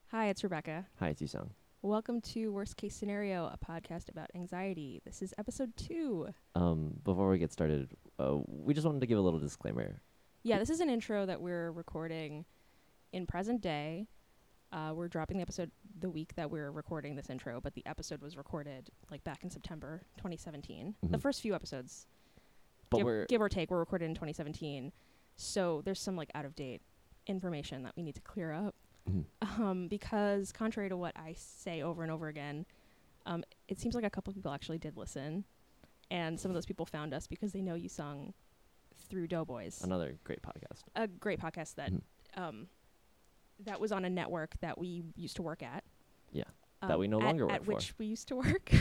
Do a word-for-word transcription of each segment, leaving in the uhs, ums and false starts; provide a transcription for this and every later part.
Hi, it's Rebecca. Hi, it's Yusung. Welcome to Worst Case Scenario, a podcast about anxiety. This is episode two. Um, before we get started, uh, we just wanted to give a little disclaimer. Yeah, this is an intro that we're recording in present day. Uh, we're dropping the episode the week that we're recording this intro, but the episode was recorded like back in September twenty seventeen. Mhm. The first few episodes, But give, we're give or take, were recorded in twenty seventeen. So there's some like out of date information that we need to clear up. Mhm. Um, because contrary to what I say over and over again, um, it seems like a couple of people actually did listen, and some of those people found us because they know Yusung through Doughboys, another great podcast. a great podcast that Mhm. um, that was on a network that we used to work at. Yeah, um, that we no at, longer work at for. which we used to work.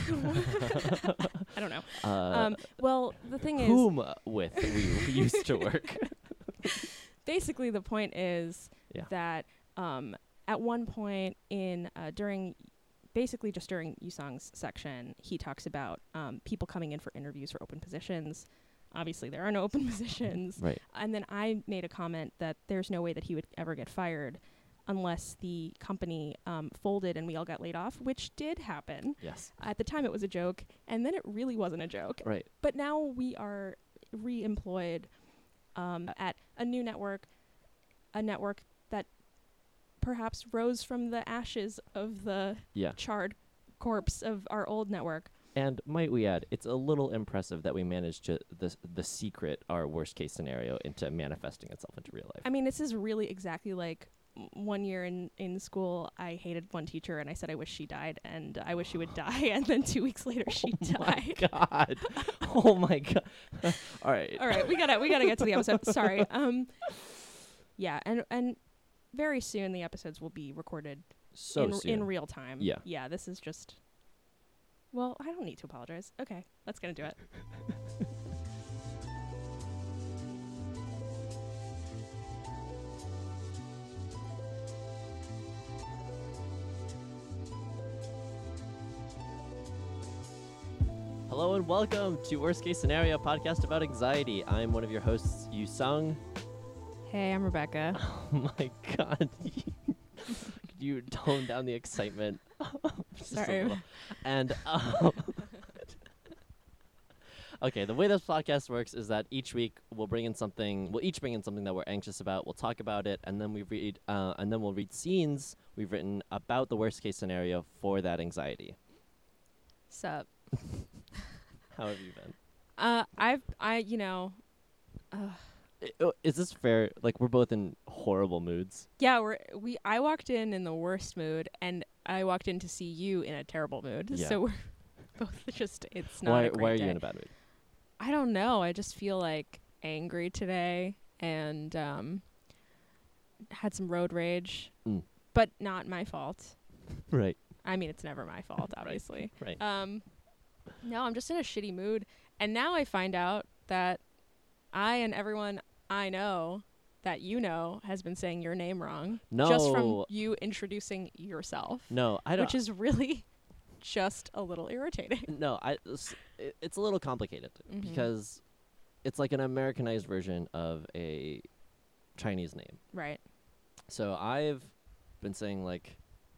I don't know. Uh, Um, well, the thing is, whom with we used to work. basically, the point is Yeah. that um, at one point in uh, during, basically just during Yusung's section, he talks about um, people coming in for interviews for open positions. Obviously, there are no open positions. Right. And then I made a comment that there's no way that he would ever get fired unless the company um, folded and we all got laid off, which did happen. Yes. At the time, it was a joke, and then it really wasn't a joke. Right. But now we are re-employed um, at a new network, a network that perhaps rose from the ashes of the Yeah. charred corpse of our old network. And might we add, it's a little impressive that we managed to the the secret our worst case scenario into manifesting itself into real life. I mean, this is really exactly like m- one year in, in school, I hated one teacher and I said I wish she died and I wish she would die. And then two weeks later, she oh my died. god! Oh my god! All right. All right, we gotta we gotta get to the episode. Sorry. Um, yeah, and and very soon the episodes will be recorded So in soon. in real time. Yeah. Yeah. This is just. Well, I don't need to apologize. Okay, let's get into it. Hello and welcome to Worst Case Scenario, a podcast about anxiety. I'm one of your hosts, Yusung. Hey, I'm Rebecca. Oh my god. Could you tone down the excitement? Just a Sorry. little. And um, okay, the way this podcast works is that each week we'll bring in something. We'll each bring in something that we're anxious about. We'll talk about it, and then we read, uh, and then we'll read scenes we've written about the worst case scenario for that anxiety. Sup? How have you been? Uh, I've I you know, uh, I- oh, Is this fair? Like, we're both in horrible moods. yeah, we're we. I walked in in the worst mood, and I walked in to see you in a terrible mood. Yeah. So we're both just. It's not. Why? a great Why are day. you in a bad mood? I don't know. I just feel like angry today, and um, had some road rage, Mm. but not my fault. Right. I mean, it's never my fault, Right. obviously. Right. Um, no, I'm just in a shitty mood, and now I find out that I and everyone I know that you know has been saying your name wrong, just from No. you introducing yourself, No, I don't. which is really just a little irritating. No, I. s- i- It's a little complicated Mhm. because it's like an Americanized version of a Chinese name. Right. So I've been saying like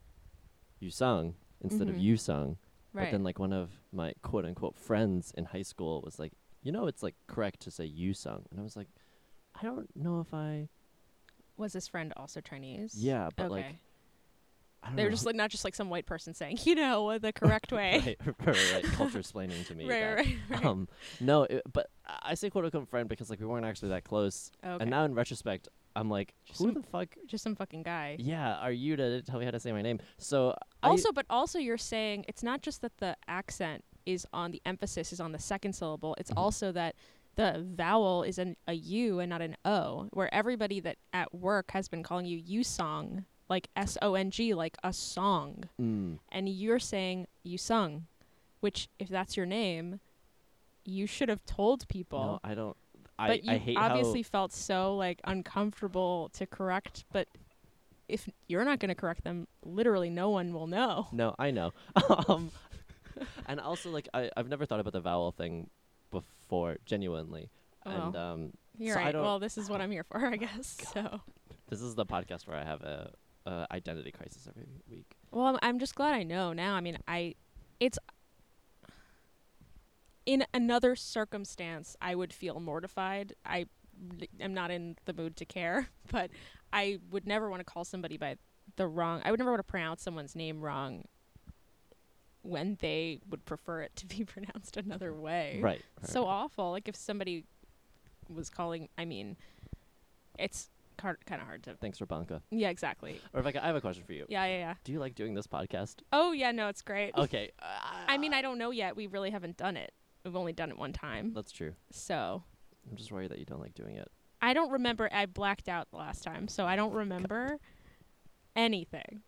Yusung instead of Mhm. Yusung, Right. but then like one of my quote unquote friends in high school was like, you know, it's like correct to say Yusung, and I was like, I don't know if I. Was this friend also Chinese? Yeah, but okay. like I don't They were know. just like not just like some white person saying, you know, the correct way. right, right, right, right. Culture explaining to me. right, that. right, right. Um, no, it, but I say quote unquote friend because like we weren't actually that close, Okay. and now in retrospect, I'm like, Just who some- the fuck? just some fucking guy. Yeah, are you to tell me how to say my name? So Also, but also you're saying it's not just that the accent is on the emphasis is on the second syllable. It's Mhm. also that the vowel is an, a U and not an O, where everybody that at work has been calling you Yusong, like S O N G, like a song. I, mm, And you're saying Yusung, which if that's your name, you should have told people. no, I don't. I, but you I hate obviously how felt so like uncomfortable to correct, but if you're not going to correct them, literally no one will know. no, I know. um, and also like I I've never thought about the vowel thing before genuinely, Oh, and well. um, You're so I right. don't- Well, this is what I'm here for, I guess. So this is the podcast where I have a uh, identity crisis every week. Well, I'm, I'm just glad I know now. I mean, I, it's, in another circumstance, I would feel mortified. I am not in the mood to care, but I would never want to call somebody by the wrong, I would never want to pronounce someone's name wrong when they would prefer it to be pronounced another way. Right. So right. awful. Like if somebody was calling, I mean, it's kind of hard to. Thanks, Rebecca. Yeah, exactly. Rebecca, I have a question for you. Yeah, yeah, yeah. Do you like doing this podcast? Oh, yeah, no, it's great. Okay. Uh, I mean, I don't know yet. We really haven't done it. We've only done it one time. That's true. So. I'm just worried that you don't like doing it. I don't remember. I blacked out the last time, so I don't remember anything.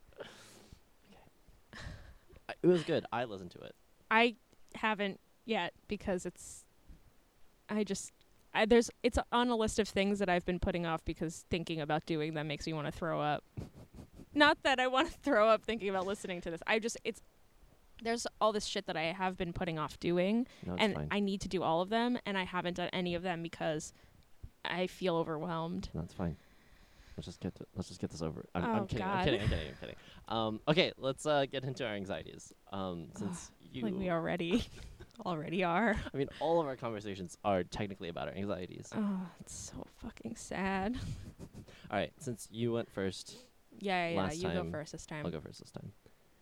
I, it was good. I listened to it. I haven't yet because it's. I just. I, there's. It's on a list of things that I've been putting off because thinking about doing them makes me want to throw up. Not that I want to throw up thinking about listening to this. I just. It's. There's all this shit that I have been putting off doing, no, and fine. I need to do all of them, and I haven't done any of them because I feel overwhelmed. That's fine. Let's just get to, let's just get this over. I'm, Oh, I'm kidding. God. I'm kidding. I'm kidding. I'm kidding. Um, okay, let's uh, get into our anxieties. Um, since you, Like we already, already are. I mean, all of our conversations are technically about our anxieties. Oh, it's so fucking sad. All right, since you went first, Yeah, yeah, yeah. Last You go time, first this time. I'll go first this time.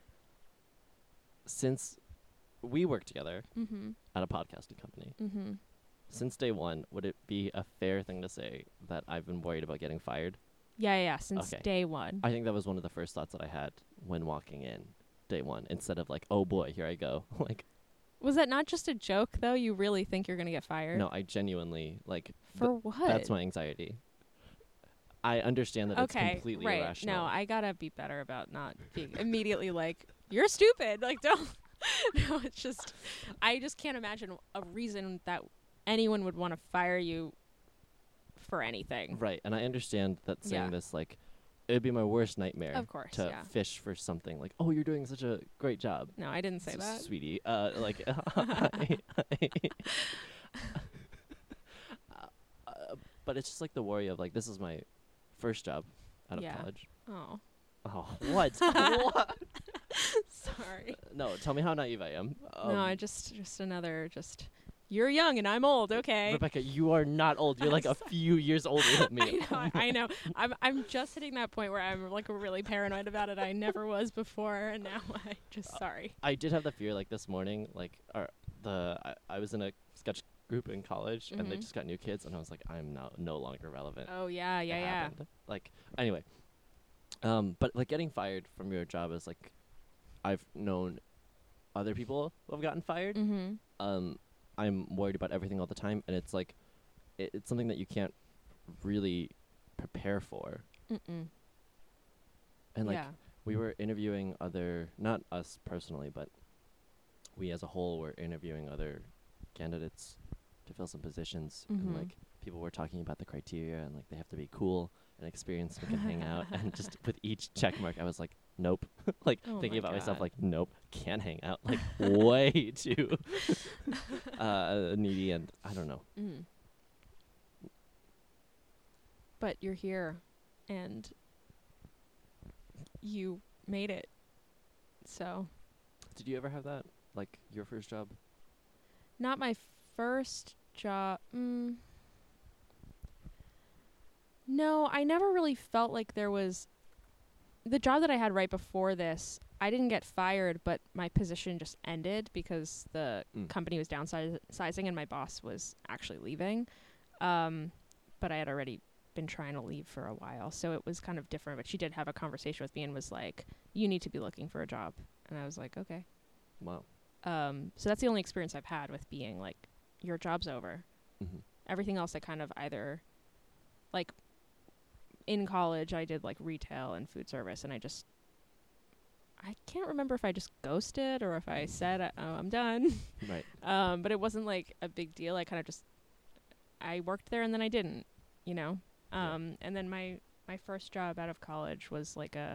Since we work together Mm-hmm. at a podcasting company, Mm-hmm. since day one, would it be a fair thing to say that I've been worried about getting fired? Yeah, yeah, yeah. Since Okay. day one. I think that was one of the first thoughts that I had when walking in day one, instead of like, oh boy, here I go. Like, Was that not just a joke, though? You really think you're gonna get fired? no, I genuinely, like, For th- what? that's my anxiety. I understand that okay, it's completely right. irrational. No, I gotta be better about not being immediately like, you're stupid. Like, don't. No, it's just, I just can't imagine a reason that anyone would want to fire you for anything. Right, and I understand that saying Yeah. this, like, it would be my worst nightmare Of course, to yeah. fish for something like, oh, you're doing such a great job. No, I didn't say S- that. Sweetie. Uh, like, I- uh, but it's just like the worry of, like, this is my first job out of Yeah. college. Oh, Oh, what? What? sorry. No, tell me how naive I am. Um, no, I just, just another, just, you're young and I'm old. Okay. Rebecca, you are not old. You're like a few years older than me. I know, I, I know. I'm, I'm just hitting that point where I'm like really paranoid about it. I never was before, and now I just sorry. I did have the fear, like, this morning, like, our, the I, I was in a sketch group in college, and they Mhm. just got new kids, and I was like, I'm now no longer relevant. Oh yeah, yeah, It yeah. happened. Like, anyway. Um, but, like, getting fired from your job is, like, I've known other people who have gotten fired. Mhm. Um, I'm worried about everything all the time, and it's, like, it, it's something that you can't really prepare for. Mm-mm. And, like, yeah. we were interviewing other, not us personally, but we as a whole were interviewing other candidates to fill some positions. Mhm. And, like, people were talking about the criteria, and, like, they have to be cool and experienced and can hang out. And just with each check mark, I was like, nope. Like, Oh thinking my about myself, God. like, nope, can't hang out. Like, way too uh, needy, and I don't know. Mm. But you're here, and you made it. So, Did you ever have that? Like, your first job? not my first job. Mm. No, I never really felt like there was. The job that I had right before this, I didn't get fired, but my position just ended because the Mm. company was downsizing and my boss was actually leaving. Um, but I had already been trying to leave for a while, so it was kind of different. But she did have a conversation with me and was like, "You need to be looking for a job," and I was like, "Okay." Wow. Um, so that's the only experience I've had with being like, "Your job's over." Mm-hmm. Everything else I kind of either, like, in college I did like retail and food service, and I just, I can't remember if I just ghosted or if I said, uh, "Oh, I'm done." Right. Um, but it wasn't like a big deal. I kind of just, I worked there and then I didn't, you know. Yeah. Um, and then my my first job out of college was like a.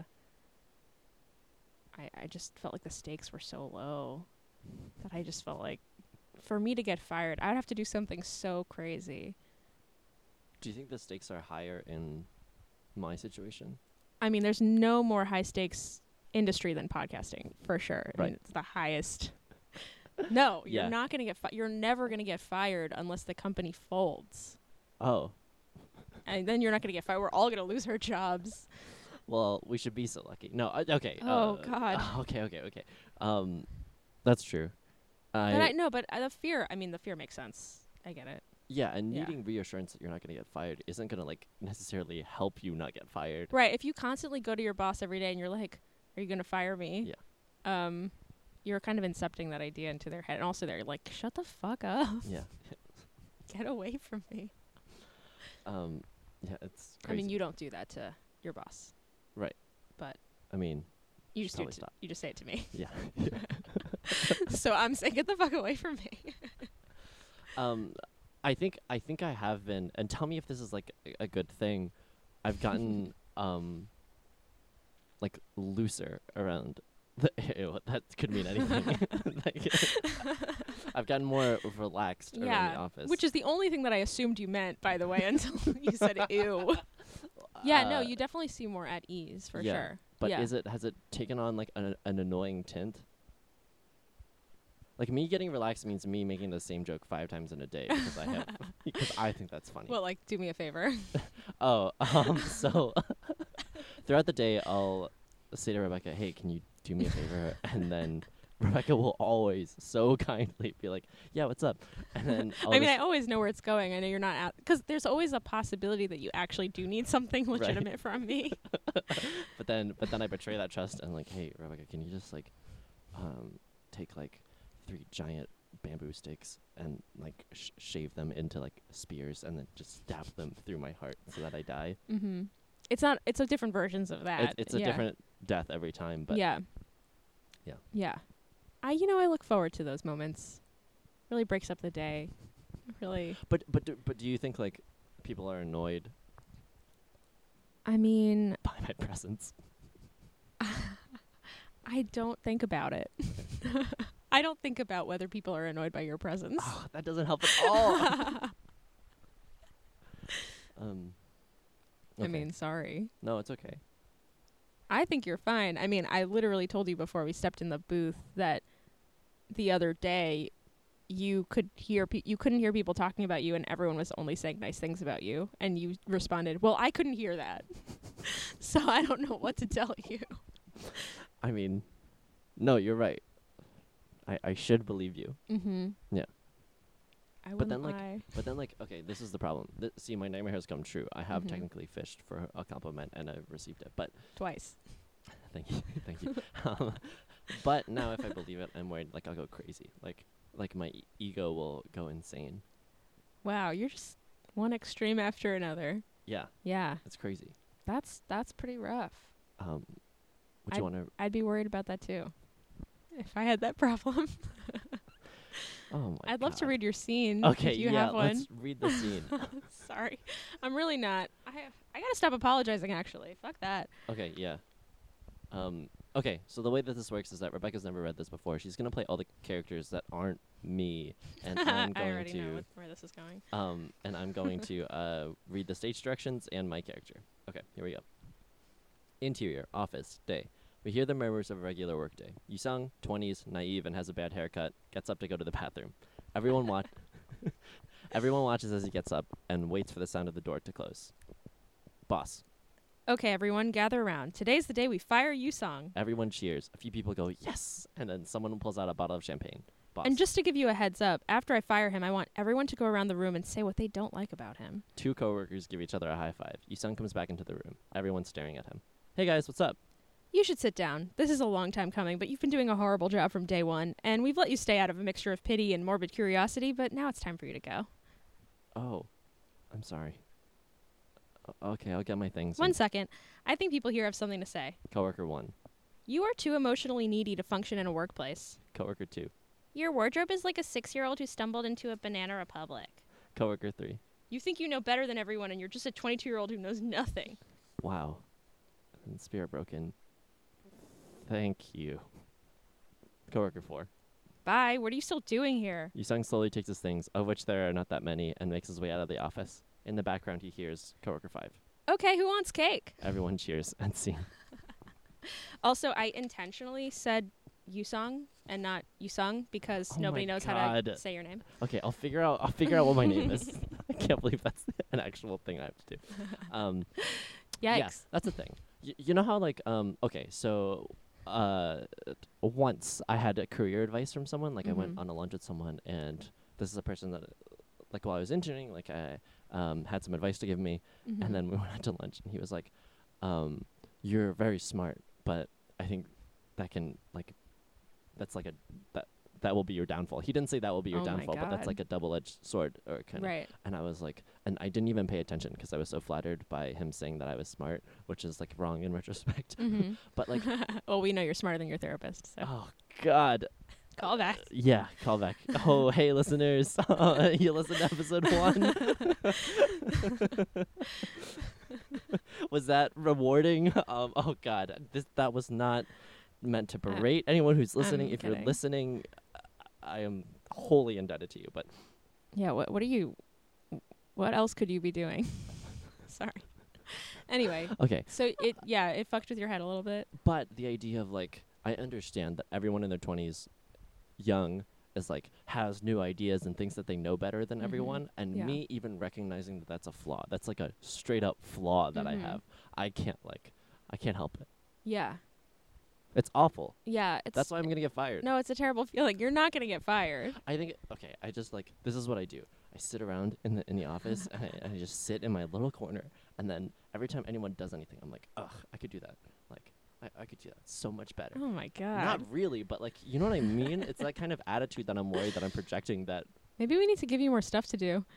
I I just felt like the stakes were so low, that I just felt like, for me to get fired, I'd have to do something so crazy. Do you think the stakes are higher in my situation? I mean, there's no more high stakes industry than podcasting, for sure. I Right. mean, it's the highest. No, Yeah. you're not going to get fi- you're never going to get fired unless the company folds. Oh, And then you're not going to get fired. We're all going to lose our jobs. well, we should be so lucky. No, uh, okay. Oh, uh, God. Okay, okay, okay. Um, that's true. I, But I no, but uh, the fear, I mean, the fear makes sense. I get it. yeah, and Yeah. needing reassurance that you're not going to get fired isn't going to like necessarily help you not get fired. Right. If you constantly go to your boss every day and you're like, "Are you going to fire me?" Yeah. Um, you're kind of incepting that idea into their head, and also they're like, "Shut the fuck up! Yeah. Get away from me." Um, yeah, it's I crazy. mean, you don't do that to your boss. Right. But I mean, you should just do probably it to, stop. you just say it to me. yeah. So I'm saying, get the fuck away from me. um, I think I think I have been, and tell me if this is like a, a good thing. I've gotten um, like looser around. The, ew, that could mean anything. Like, I've gotten more relaxed around the Yeah, office. which is the only thing that I assumed you meant, by the way, until you said ew. Yeah, no, Uh, you definitely seem more at ease, for yeah, sure. But yeah. is it has it taken on like an, an annoying tint? Like me getting relaxed means me making the same joke five times in a day because I have because I think that's funny. Well, like, do me a favor. Oh, um, so throughout the day I'll say to Rebecca, "Hey, can you do me a favor?" And then Rebecca will always so kindly be like, "Yeah, what's up?" And then I'll I mean, I just- always know where it's going. I know you're not at, because there's always a possibility that you actually do need something Right. legitimate from me. but then but then I betray that trust and like, "Hey, Rebecca, can you just like um take like three giant bamboo sticks and like sh- shave them into like spears and then just stab them through my heart so that I die?" Mm-hmm. It's not. It's a different versions of that. It's, it's a yeah. different death every time, but yeah. Yeah. Yeah. I, you know, I look forward to those moments. Really breaks up the day. Really. but but do, but do you think like people are annoyed I mean, by my presence? I don't think about it. I don't think about whether people are annoyed by your presence. Oh, that doesn't help at all. um, I okay. mean, sorry. no, it's okay. I think you're fine. I mean, I literally told you before we stepped in the booth that the other day you could hear pe- you couldn't hear people talking about you and everyone was only saying nice things about you, and you responded, "Well, I couldn't hear that." So I don't know what to tell you. I mean, no, you're right. I I should believe you. Mhm. Yeah. I But wouldn't then, like, lie. But then, like, okay, this is the problem. Th- see, my nightmare has come true. I have Mhm. technically fished for a compliment, and I've received it. But Twice. thank you, thank you. um, but now, if I believe it, I'm worried like I'll go crazy. Like, like my e- ego will go insane. Wow, you're just one extreme after another. Yeah, Yeah, it's crazy. that's that's pretty rough. Um, would you want to? I'd be worried about that too. If I had that problem. Oh my! I'd love to God. read your scene. Okay, if you yeah, have one. let's read the scene. Sorry. I'm really not. I I got to stop apologizing actually. Fuck that. Okay, yeah. Um, okay, so the way that this works is that Rebecca's never read this before. She's gonna play all the characters that aren't me, and I'm I going already know to what, where this is going. um, and I'm going to uh read the stage directions and my character. Okay, here we go. Interior, office, day. We hear the murmurs of a regular workday. Yusung, twenties, naive, and has a bad haircut, gets up to go to the bathroom. Everyone watch. Everyone watches as he gets up and waits for the sound of the door to close. Boss. Okay, everyone, gather around. Today's the day we fire Yusong. Everyone cheers. A few people go, yes! And then someone pulls out a bottle of champagne. Boss. And just to give you a heads up, after I fire him, I want everyone to go around the room and say what they don't like about him. Two coworkers give each other a high five. Yusung comes back into the room. Everyone's staring at him. Hey guys, what's up? You should sit down. This is a long time coming, but you've been doing a horrible job from day one, and we've let you stay out of a mixture of pity and morbid curiosity, but now it's time for you to go. Oh, I'm sorry. O- okay, I'll get my things. One and- second. I think people here have something to say. Coworker one. You are too emotionally needy to function in a workplace. Coworker two. Your wardrobe is like a six-year-old who stumbled into a banana republic. Coworker three. You think you know better than everyone, and you're just a twenty-two-year-old who knows nothing. Wow. And spirit broken. Thank you. Coworker four. Bye. What are you still doing here? Yusung slowly takes his things, of which there are not that many, and makes his way out of the office. In the background, he hears Coworker five. Okay, who wants cake? Everyone cheers and scene. Also, I intentionally said Yusung and not Yusung because Oh nobody my knows how God. to say your name. Okay, I'll figure out. I'll figure out what my name is. I can't believe that's an actual thing I have to do. Um, Yikes. yeah, that's the thing. Y- you know how like um okay, so uh once I had a career advice from someone. Like I went Mhm. on a lunch with someone, and this is a person that like while I was interning, like I um had some advice to give me, Mhm. and then we went out to lunch, and he was like, um, "You're very smart, but I think that can like that's like a that." That will be your downfall. He didn't say that will be your Oh my downfall, but that's God. like a double-edged sword, or kind of. Right. And I was like, and I didn't even pay attention because I was so flattered by him saying that I was smart, which is like wrong in retrospect. Mm-hmm. But like, well, we know you're smarter than your therapist, so oh God, call back. yeah, call back. Oh, hey, listeners, you listened to episode one. Was that rewarding? Um, oh God, this that was not meant to berate anyone who's listening. I'm If kidding. you're listening, I am wholly indebted to you. But Yeah, what what are you what else could you be doing? Sorry. Anyway, okay, so it yeah, it fucked with your head a little bit. but the idea of like, I understand that everyone in their twenties, young, is like has new ideas and thinks that they know better than Mhm. everyone, and Yeah. me even recognizing that that's a flaw. That's like a straight up flaw that I Mhm. have. I can't like, I can't help it. Yeah. It's awful. Yeah, it's That's why I'm gonna get fired. No, it's a terrible feeling. You're not going to get fired. I think okay. I just like this is what I do. I sit around in the in the office and I, and I just sit in my little corner, and then every time anyone does anything, I'm like, ugh, I could do that. Like I, I could do that so much better. Oh my god. Not really, but like you know what I mean. It's that kind of attitude that I'm worried that I'm projecting. That Maybe we need to give you more stuff to do.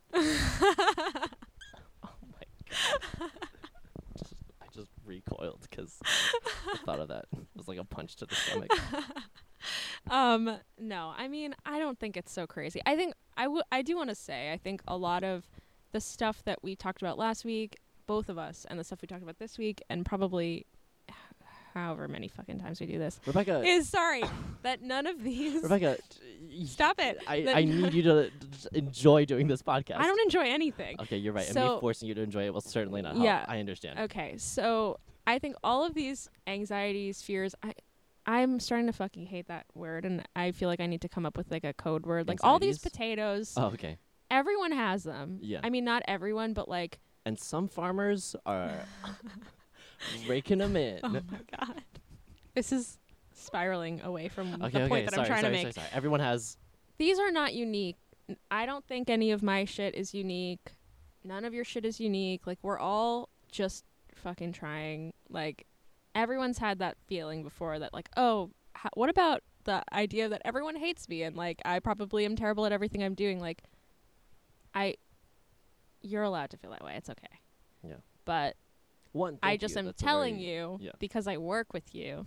oh my god, just, I just recoiled because the thought of that was like a punch to the stomach. Um no, I mean, I don't think it's so crazy. I think I w- I do want to say I think a lot of the stuff that we talked about last week, both of us, and the stuff we talked about this week, and probably however many fucking times we do this, Rebecca, is sorry that none of these Rebecca, t- y- Stop it. I, That- I need you to d- just enjoy doing this podcast. I don't enjoy anything. Okay, you're right. and So- me forcing you to enjoy it will certainly not help. Yeah. I understand. Okay, so I think all of these anxieties, fears, I I'm starting to fucking hate that word, and I feel like I need to come up with like a code word. Like all these Anxieties? potatoes, Oh, okay. everyone has them. Yeah. I mean, not everyone, but like, And some farmers are raking them in. oh my god, this is spiraling away from okay, the okay. point that sorry, I'm trying sorry, to make. sorry, sorry. Everyone has. These are not unique. N- I don't think any of my shit is unique. None of your shit is unique. Like, we're all just fucking trying. Like, everyone's had that feeling before that, like, oh, h- what about the idea that everyone hates me and, like, I probably am terrible at everything I'm doing? Like, I, you're allowed to feel that way. It's okay. Yeah. But One. I thank just you. am That's a telling very- you yeah. because I work with you.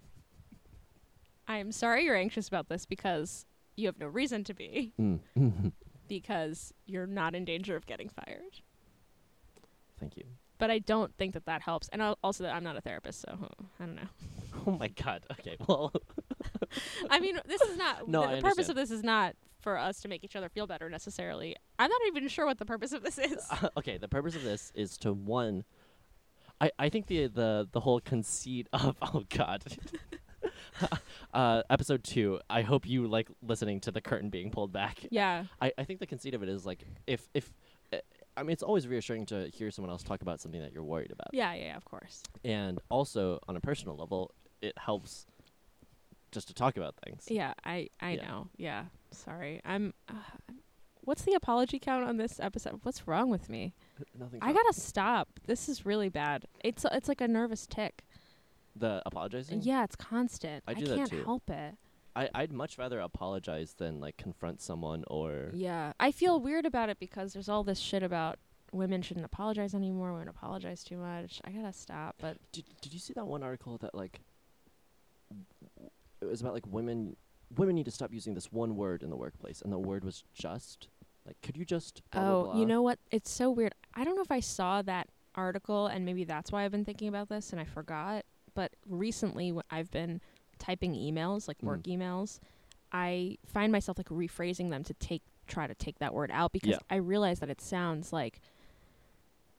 I am sorry you're anxious about this because you have no reason to be. Mm. Because you're not in danger of getting fired. Thank you. But I don't think that that helps. And al- also that I'm not a therapist, so huh, I don't know. Oh my God. Okay. Well. I mean, this is not, No, the, I the purpose understand. of this is not for us to make each other feel better necessarily. I'm not even sure what the purpose of this is. okay. The purpose of this is to one. I I think the the the whole conceit of oh God. uh, episode two. I hope you like listening to the curtain being pulled back. Yeah. I, I think the conceit of it is like if if uh, I mean it's always reassuring to hear someone else talk about something that you're worried about, Yeah, yeah, yeah, of course. and also on a personal level, it helps just to talk about things. Yeah, I I Yeah. know. Yeah. Sorry. I'm uh, what's the apology count on this episode? What's wrong with me? Nothing. I got to stop. This is really bad. It's it's like a nervous tick. the apologizing. Yeah, it's constant. I do that can't too. help it. I I'd much rather apologize than like confront someone or Yeah, I feel weird about it because there's all this shit about women shouldn't apologize anymore. Women apologize too much. I gotta stop. But Did Did you see that one article that like w- it was about like women women need to stop using this one word in the workplace, and the word was just. Like, could you just? Blah, oh, blah, blah? you know what? It's so weird. I don't know if I saw that article, and maybe that's why I've been thinking about this, and I forgot. But recently, w- I've been typing emails, like work Mhm. emails. I find myself like rephrasing them to take try to take that word out because Yeah. I realize that it sounds like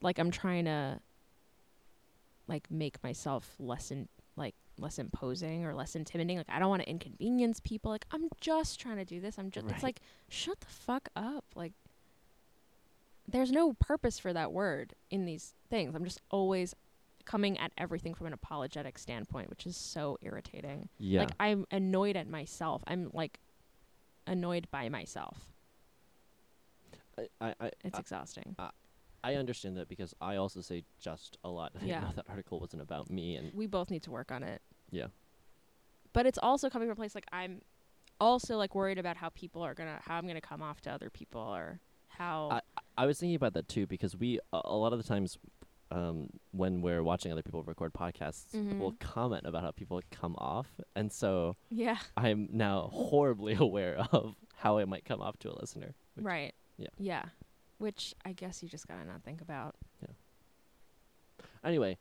like I'm trying to like make myself less in, like less imposing or less intimidating. Like I don't want to inconvenience people. Like I'm just trying to do this. I'm just Right. it's like shut the fuck up. Like there's no purpose for that word in these things. I'm just always coming at everything from an apologetic standpoint, which is so irritating. Yeah. Like I'm annoyed at myself. I'm like annoyed by myself. I, I, I, It's I, exhausting. I understand that because I also say just a lot. I Yeah. know that article wasn't about me, and We both need to work on it. yeah. But it's also coming from a place like I'm also like worried about how people are gonna how I'm gonna come off to other people or how I, I was thinking about that too because we a, a lot of the times um, when we're watching other people record podcasts, Mhm. we'll comment about how people come off, and so yeah. I'm now horribly aware of how it might come off to a listener. Which, Right. yeah. Yeah. Which I guess you just gotta not think about. Anyway,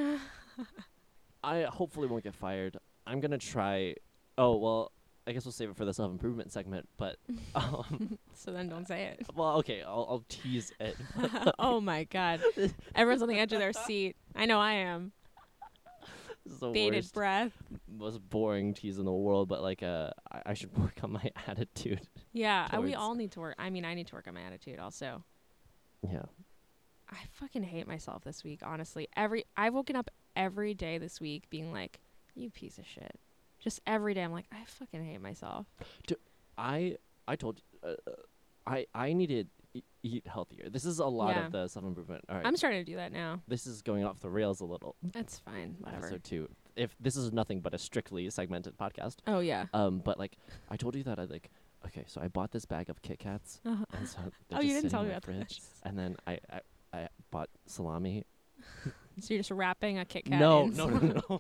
I hopefully won't get fired. I'm gonna try. Oh well, I guess we'll save it for the self improvement segment. But um, So then don't say it. well, okay, I'll, I'll tease it. Oh my god. Everyone's on the edge of their seat. I know I am. This is the Bated worst, breath. most boring tease in the world. But like, uh, I, I should work on my attitude. Yeah, uh, we Towards- all need to work. I mean, I need to work on my attitude also. Yeah. I fucking hate myself this week, honestly. Every I've woken up every day this week being like, you piece of shit. Just every day I'm like, I fucking hate myself. I I told uh, uh, I I need to e- eat healthier. This is a lot Yeah. of the self improvement. All right. I'm starting to do that now. this is going off the rails a little. That's fine. Whatever. Episode two. If this is nothing but a strictly segmented podcast. Oh yeah. Um, but like I told you that I like. Okay, so I bought this bag of Kit Kats, Uh-huh. and so they're Oh, just you didn't sitting tell in me my about fridge. this. And then I, I I bought salami. So you're just wrapping a Kit Kat No, in no, no, no, no.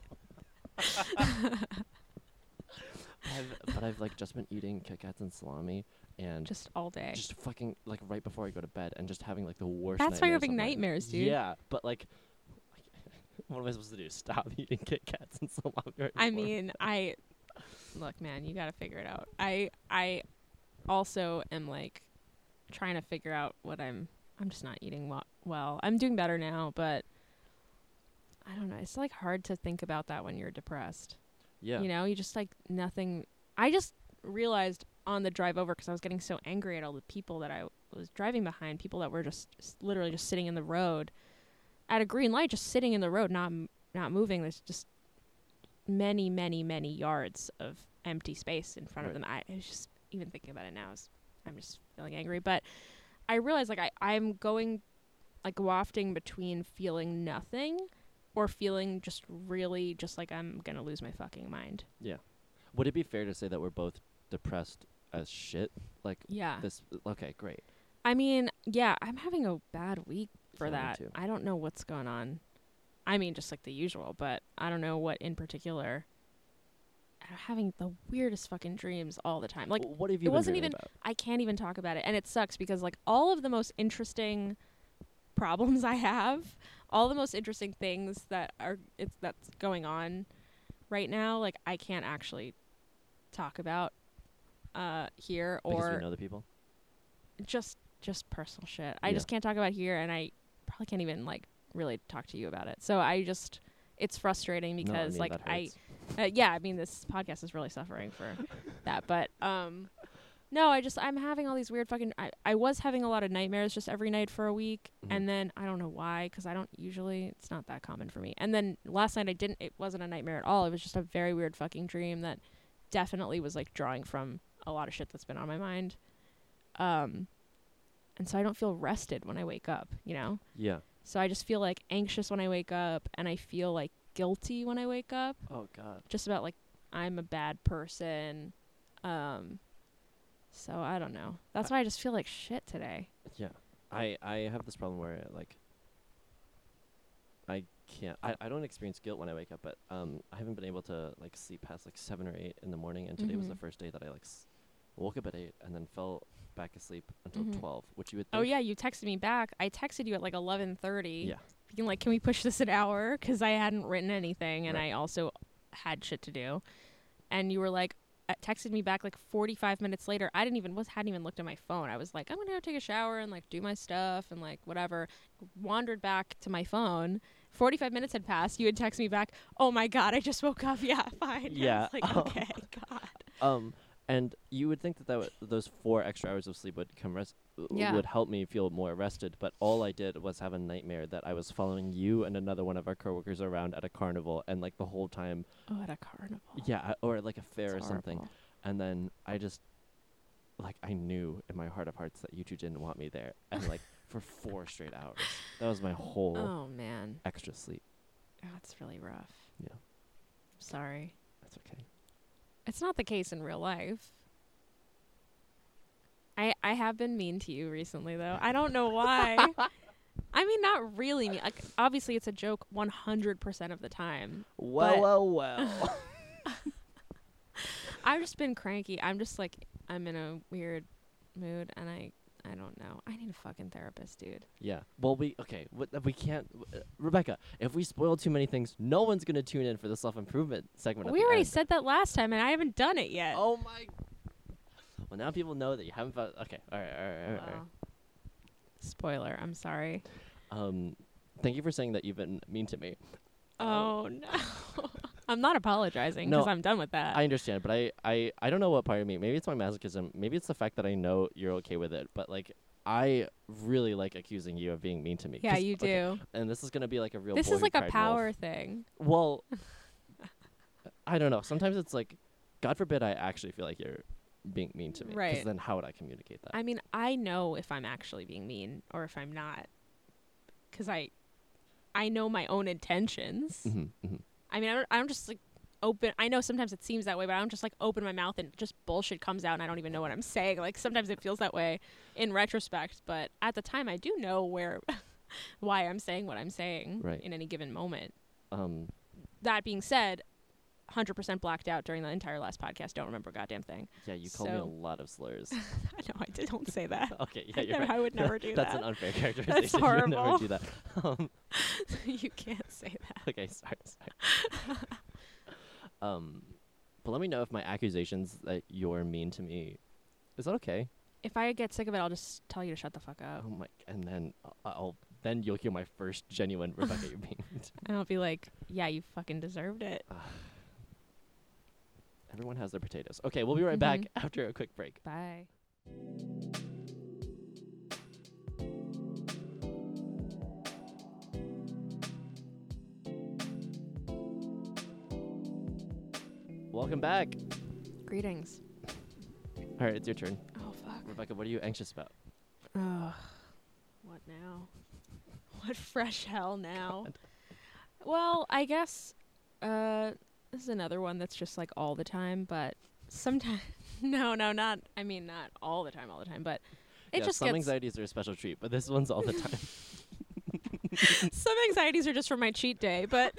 I've, but I've like just been eating Kit Kats and salami and just, just all day. just fucking like right before I go to bed and just having like the worst. That's why you're nightmares having of my- nightmares, dude. Yeah, but like, what am I supposed to do? Stop eating Kit Kats and salami? Right I before- mean, I look, man, you got to figure it out. I I also am like trying to figure out what I'm I'm just not eating well. well. I'm doing better now, but I don't know. It's like hard to think about that when you're depressed. yeah, You know, you just like nothing. I just realized on the drive over because I was getting so angry at all the people that I was driving behind, people that were just s- literally just sitting in the road at a green light, just sitting in the road, not m- not moving. There's just many, many, many yards of empty space in front of Right. them. I, I was just even thinking about it now. Is I'm just feeling angry, but I realized like I I'm going like wafting between feeling nothing or feeling just really just like I'm gonna lose my fucking mind. yeah. Would it be fair to say that we're both depressed as shit? Like Yeah. this? Okay, great. I mean, yeah, I'm having a bad week for Yeah, me that. too. I don't know what's going on. I mean, just like the usual, but I don't know what in particular. I'm having the weirdest fucking dreams all the time. Like, W- what have you it been wasn't dreaming even- about? I can't even talk about it. And it sucks because, like, all of the most interesting problems I have, all the most interesting things that are, it's that's going on right now, like, I can't actually talk about uh, here Because or we know the people. just just personal shit. I Yeah. just can't talk about here, and I probably can't even like really talk to you about it. So I just, it's frustrating No, I because mean, like that I, hurts. uh, yeah, I mean this podcast is really suffering for that, but um, no, I just I'm having all these weird fucking. I I was having a lot of nightmares just every night for a week, Mhm. and then I don't know why because I don't usually. It's not that common for me. And then last night I didn't. It wasn't a nightmare at all. It was just a very weird fucking dream that definitely was like drawing from a lot of shit that's been on my mind. Um, and so I don't feel rested when I wake up, you know? Yeah. So I just feel like anxious when I wake up and I feel like guilty when I wake up, Oh God. just about like I'm a bad person. Um, so I don't know. That's why I just feel like shit today. Yeah. I I have this problem where like I can't I, I don't experience guilt when I wake up, but um I haven't been able to like sleep past like seven or eight in the morning, and today was the Mhm. first day that I like s- woke up at eight and then fell back asleep until Mhm. twelve, which you would Oh think, yeah, you texted me back. I texted you at like eleven thirty. Yeah. Being like, can we push this an hour? Because I hadn't written anything and Right. I also had shit to do. And you were like, uh, texted me back like forty-five minutes later. I didn't even was hadn't even looked at my phone. I was like, I'm gonna go take a shower and like do my stuff and like whatever. Wandered back to my phone. forty-five minutes had passed. You had texted me back. Oh my god, I just woke up. Yeah, fine. Yeah. I was like, okay, God. Um, and you would think that, that w- those four extra hours of sleep would come rest Yeah. would help me feel more rested, but all I did was have a nightmare that I was following you and another one of our coworkers around at a carnival, and like the whole time, Oh, at a carnival. yeah, I- or at like a fair That's or something, horrible. and then I just, like, I knew in my heart of hearts that you two didn't want me there, and like for four straight hours, that was my whole Oh man, extra sleep. oh, that's really rough. Yeah, Sorry. that's okay. It's not the case in real life. I I have been mean to you recently though. I don't know why. I mean, not really mean. Like, obviously, it's a joke one hundred percent of the time. Well, But- well, well. I've just been cranky. I'm just like, I'm in a weird mood, and I I don't know. I need a fucking therapist, dude. Yeah. Well, we okay. What we can't, uh, Rebecca. If we spoil too many things, no one's gonna tune in for the self improvement segment. at We the already end. said that last time, and I haven't done it yet. Oh my. Well, now people know that you haven't found. Okay. All right. All right. All right. All right. Wow. Spoiler. I'm sorry. Um, thank you for saying that you've been mean to me. Um, Oh no. I'm not apologizing No, because I'm done with that. I understand, but I, I, I don't know what part of me. Maybe it's my masochism. Maybe it's the fact that I know you're okay with it. But like, I really like accusing you of being mean to me. yeah, 'Cause- you okay, do. And this is gonna be like a real. This boy is who like a cried power wolf. thing. Well, I don't know. Sometimes it's like, God forbid, I actually feel like you're being mean to me. 'Cause Right. then how would I communicate that? I mean, I know if I'm actually being mean or if I'm not, because I, I know my own intentions. mm-hmm, mm-hmm. I mean, I don't, I'm just like open. I know sometimes it seems that way, but I'm just like open my mouth and just bullshit comes out, and I don't even know what I'm saying. Like sometimes it feels that way in retrospect, but at the time, I do know where, why I'm saying what I'm saying Right. in any given moment. Um, That being said, one hundred percent blacked out during the entire last podcast. Don't remember a goddamn thing. yeah, you called me a So- lot of slurs. I know I did. Don't say that. Okay, yeah, I, you're never- right. I would never do That's that. an unfair characterization. You would never horrible. do that. Um, You can't say that. okay, sorry, sorry. um, but let me know if my accusations that you're mean to me, is that okay? If I get sick of it, I'll just tell you to shut the fuck up. Oh my, and then I'll, I'll then you'll hear my first genuine Rebecca, you're being mean to me. And I'll be like, yeah, you fucking deserved it. Everyone has their potatoes. Okay, we'll be right back Mhm. after a quick break. Bye. Welcome back. Greetings. All right, it's your turn. Oh, fuck. Rebecca, what are you anxious about? Ugh. What now? What fresh hell now? Well, I guess uh, this is another one that's just like all the time, but sometimes. No, no, not. I mean, not all the time, all the time, but it yeah, just some gets. anxieties are a special treat, but this one's all the time. Some anxieties are just for my cheat day, but.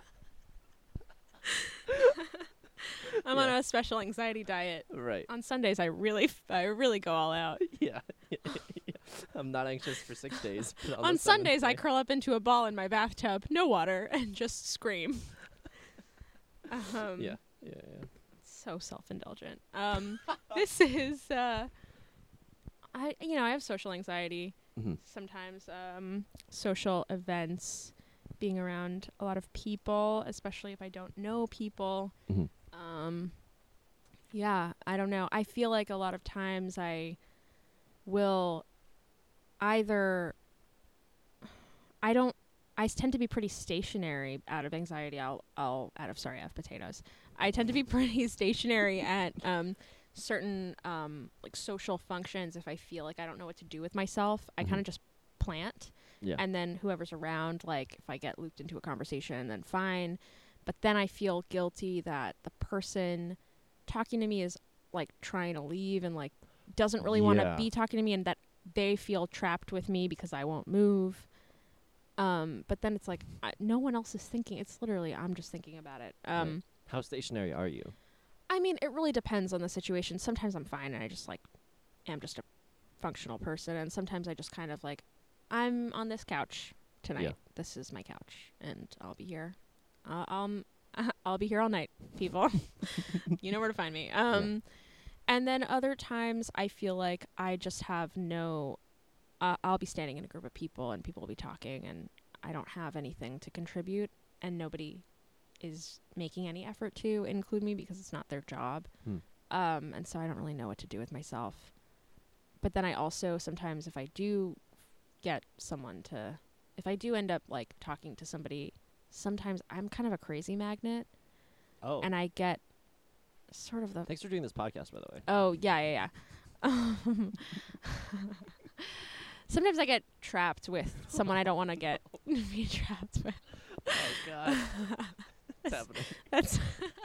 I'm on Yeah. a special anxiety diet. Right. On Sundays, I really, f- I really go all out. Yeah. yeah. I'm not anxious for six days. but on On the seventh Sundays, I day- curl up into a ball in my bathtub, no water, and just scream. um, Yeah. Yeah. Yeah. So self-indulgent. Um, this is, uh, I, you know, I have social anxiety. Mm-hmm. Sometimes, um, social events, being around a lot of people, especially if I don't know people. Mm-hmm. Um, yeah, I don't know. I feel like a lot of times I will either I don't I s- tend to be pretty stationary out of anxiety. I'll I'll out of sorry, I have potatoes. I tend to be pretty stationary at um certain um like social functions if I feel like I don't know what to do with myself. I Mhm. kind of just plant. Yeah. And then whoever's around, like if I get looped into a conversation, then fine. But then I feel guilty that the person talking to me is like trying to leave and like doesn't really want to Yeah. be talking to me, and that they feel trapped with me because I won't move. Um, but then it's like I, no one else is thinking. It's literally I'm just thinking about it. Um, Right. How stationary are you? I mean, it really depends on the situation. Sometimes I'm fine and I just like am just a functional person, and sometimes I just kind of like I'm on this couch tonight. Yeah. This is my couch, and I'll be here. Uh, um, I'll I'll be here all night, people. You know where to find me. Um, yeah. And then other times I feel like I just have no, uh, I'll be standing in a group of people and people will be talking and I don't have anything to contribute and nobody is making any effort to include me because it's not their job. Hmm. Um, and so I don't really know what to do with myself. But then I also sometimes if I do get someone to, if I do end up like talking to somebody, sometimes I'm kind of a crazy magnet. Oh. And I get sort of the... Thanks for doing this podcast, by the way. Oh, yeah, yeah, yeah. Um, sometimes I get trapped with someone I don't want to get be trapped with. Oh, God. What's happening? That's...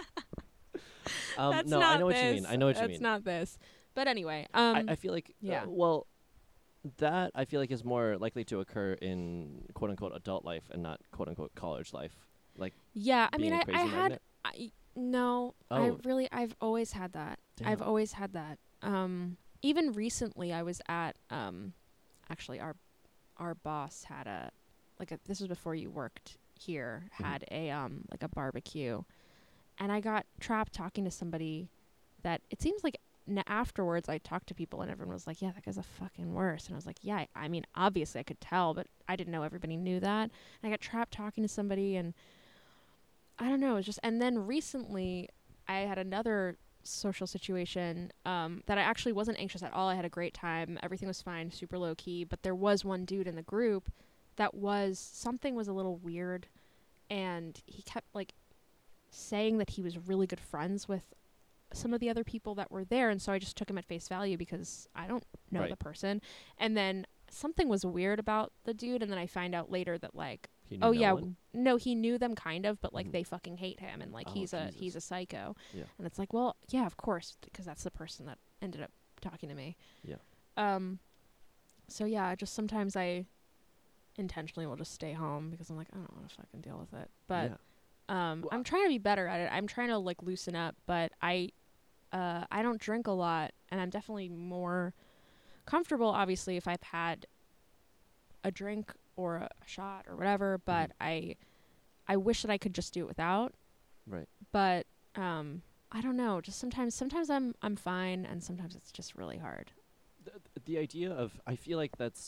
um, that's no, not I know this. what you mean. I know what that's you mean. That's not this. But anyway. Um, I, I feel like... Yeah. Uh, well, that I feel like is more likely to occur in quote-unquote adult life and not quote-unquote college life. Like, yeah, I mean, a I, crazy I magnet? had... I, no, Oh. I really, I've always had that. Damn. I've always had that. Um, even recently, I was at, um, actually, our our boss had a, like a, this was before you worked here, Mhm. had a, um, like a barbecue. And I got trapped talking to somebody that it seems like n- afterwards I talked to people and everyone was like, yeah, that guy's the fucking worst. And I was like, yeah, I, I mean, obviously I could tell, but I didn't know everybody knew that. And I got trapped talking to somebody and I don't know, it was just, and then recently I had another social situation um, that I actually wasn't anxious at all. I had a great time. Everything was fine, super low key. But there was one dude in the group that was, something was a little weird. And he kept like saying that he was really good friends with some of the other people that were there. And so I just took him at face value because I don't know Right. the person. And then something was weird about the dude. And then I find out later that like, He knew oh no yeah, one? no, he knew them kind of, but like Mhm. they fucking hate him and like Oh, he's a Jesus. he's a psycho. Yeah. And it's like, well, yeah, of course, because that's the person that ended up talking to me. Yeah. Um. So yeah, I just sometimes I intentionally will just stay home because I'm like, I don't want to fucking deal with it. But yeah. um, Well, I'm trying to be better at it. I'm trying to like loosen up, but I uh I don't drink a lot, and I'm definitely more comfortable, obviously, if I've had a drink or a shot or whatever, but Mhm. I I wish that I could just do it without. Right. But um I don't know, just sometimes sometimes I'm I'm fine and sometimes it's just really hard. The, the idea of, I feel like that's,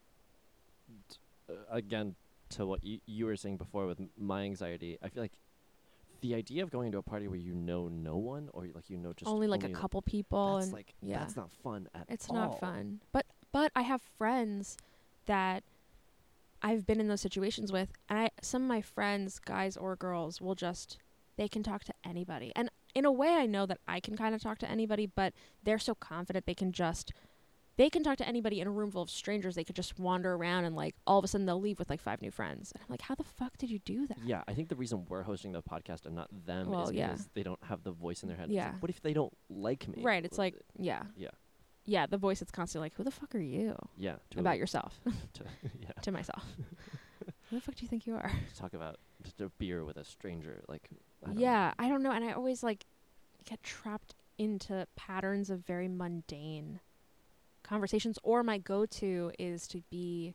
t- uh, again, to what you, you were saying before with m- my anxiety, I feel like the idea of going to a party where you know no one or like you know just only like a only couple people that's and like yeah. that's not fun at It's all. not fun. But but I have friends that I've been in those situations with, and I some of my friends, guys or girls, will just they can talk to anybody. And in a way I know that I can kind of talk to anybody, but they're so confident they can just they can talk to anybody in a room full of strangers. They could just wander around and like all of a sudden they'll leave with like five new friends. And I'm like, how the fuck did you do that? Yeah, I think the reason we're hosting the podcast and not them Well, is yeah. because they don't have the voice in their head. It's Yeah. like, what if they don't like me? Right. It's Well, like, yeah. yeah, Yeah, the voice that's constantly like, who the fuck are you? yeah. Totally. About yourself. to, yeah. To myself. Who the fuck do you think you are? To talk about just a beer with a stranger, like I don't Yeah, I don't know. And I always like get trapped into patterns of very mundane conversations. Or my go-to is to be,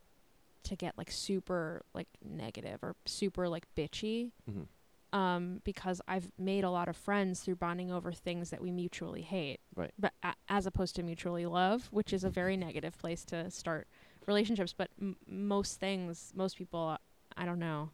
to get like super like negative or super like bitchy. know. Mhm. Um, because I've made a lot of friends through bonding over things that we mutually hate. Right. But a- as opposed to mutually love, which is a very negative place to start relationships. But m- most things, most people, I don't know.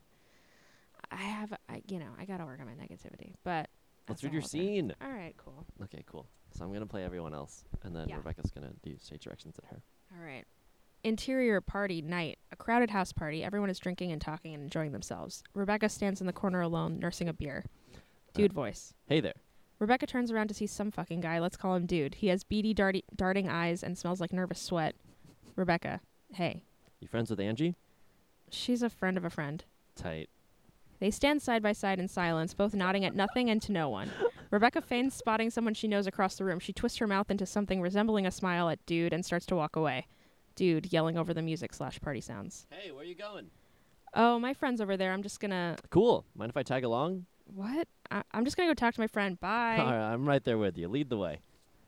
I have, I, you know, I gotta work on my negativity. But Let's that's read a your whole thing. scene. All right, cool. Okay, cool. So I'm gonna play everyone else, and then Yeah. Rebecca's gonna do stage directions at her. All right. Interior party night. A crowded house party. Everyone is drinking and talking and enjoying themselves. Rebecca stands in the corner alone, nursing a beer. Dude voice. Hey there. Rebecca turns around to see some fucking guy. Let's call him Dude. He has beady, darty, darting eyes and smells like nervous sweat. Rebecca. Hey. You friends with Angie? She's a friend of a friend. Tight. They stand side by side in silence, both nodding at nothing and to no one. Rebecca feigns spotting someone she knows across the room. She twists her mouth into something resembling a smile at Dude and starts to walk away. Dude yelling over the music slash party sounds. Hey, where you going? Oh, my friend's over there. I'm just gonna... Cool. Mind if I tag along? What? I- I'm just gonna go talk to my friend. Bye. All right, I'm right there with you. Lead the way.